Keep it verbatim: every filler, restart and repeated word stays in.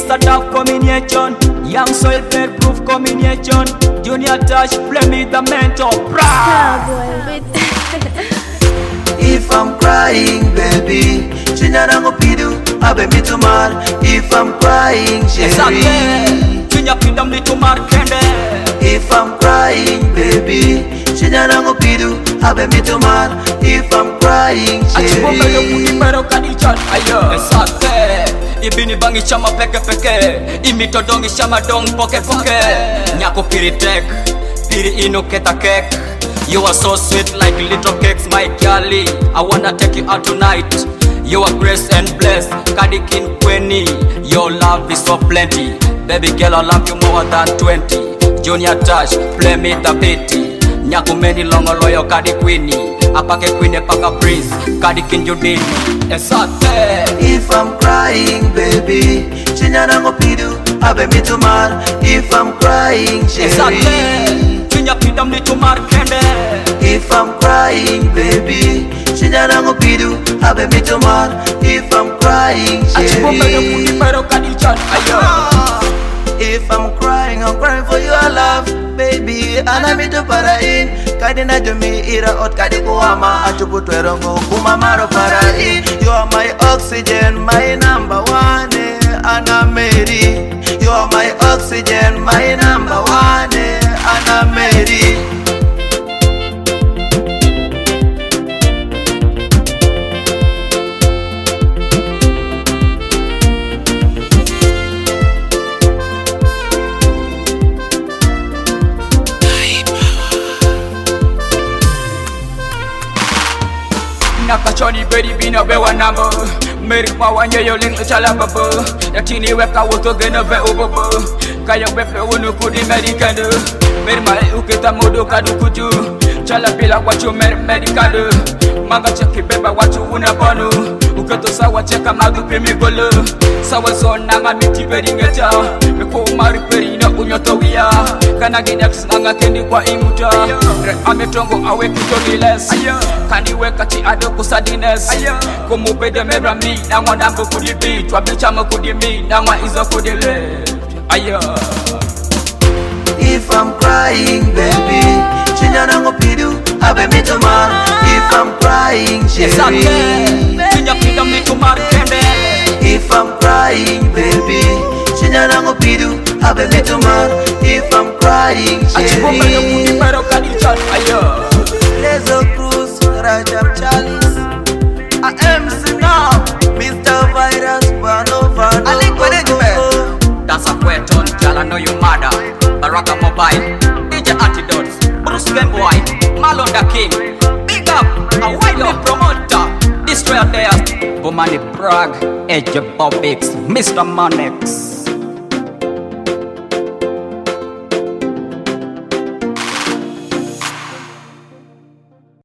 a tough combination. Young soil bed proof combination. Junior Touch, play me the mentor. Starboy with If I'm crying, baby, chinya nango pidu, abe mitumar. If I'm crying, Exactly. Sherry. Chinya pinda mlitumar kende. If I'm crying, baby, chinya nango pidu, abe mitumar. If I'm crying, Achibombe yo Sherry. kutibero kadichan. Ayo. Exactly. Ibini bangi chama peke peke. Imitodongi chama dong poke poke. Nyako piri tek, piri ino keta kek. You are so sweet like little cakes, my girlie. I wanna take you out tonight. You are grace and blessed, Kadikin Kweni. Your love is so plenty. Baby girl, I love you more than twenty. Junior Touch, play me the beatty. Nyaku meni longo loyo Kadi Queenie. Apake Queenie paka Prince, Kadikin Judini. Esate. If I'm crying, baby, chinya nango pidu, abe mitumar. If I'm crying, Sherry. Esate. Chinya pinda mlitumar kende. If I'm crying, baby, chinya nango pidu, abe mitumar. If I'm crying, Achibombe yo Sherry. kutibero kadichan. Ayo. If I'm crying, I'm crying for your love, baby. Ana mitu para in, kadi na jumi ira ot kadi kuama achupu twerongo kuma maro para in. You are my oxygen, my number one, eh, Anna Mary. You are my oxygen, my number one, eh, Anna Mary. Nakachoni bedi bina bewa nambo. Meri kwa wanye yo ling chala babo. Yakini weka woto gena ve ubobo. Kaya wepe unu kudi medikando. Meri mae uketa modo kadu kuju. Chala bila wachu meri medikando. Manga cheki beba wachu una bono. Uketo sawa cheka madu pimi golo. Sawa son nanga miti bedi ngeta. Meko umari peri na unyoto wia. Kana ginex nanga kendi kwa imuta. Re ametongo awe kitoni les. Kandi weka ti ado kusadines. Kumu bede mebra mi. Nangwa nambo kudi beat. Wabicha mo kudi mi. Nangwa izo kudi left. Ayo. If I'm crying, baby, chinya nango pidu, abe mitumar. If I'm crying, Exactly. Sherry. Chinya pinda mlitumar kende. If I'm crying, baby, chinya nango pidu, abe mitumar. If I'm crying, Achibombe yo Sherry. kutibero kadichan. Ayo. Lezo Cruz, Rajab Charles. I am now, Mister Virus, Vanova. I think what it That's a question, girl, I know you mother. Baraka Mobile, D J Antidotes, Bruce Benboy, Malon the King. Big up, a wide promoter. Destroyer there, Bomani Bragg, Edge Bobix, Mister Manex.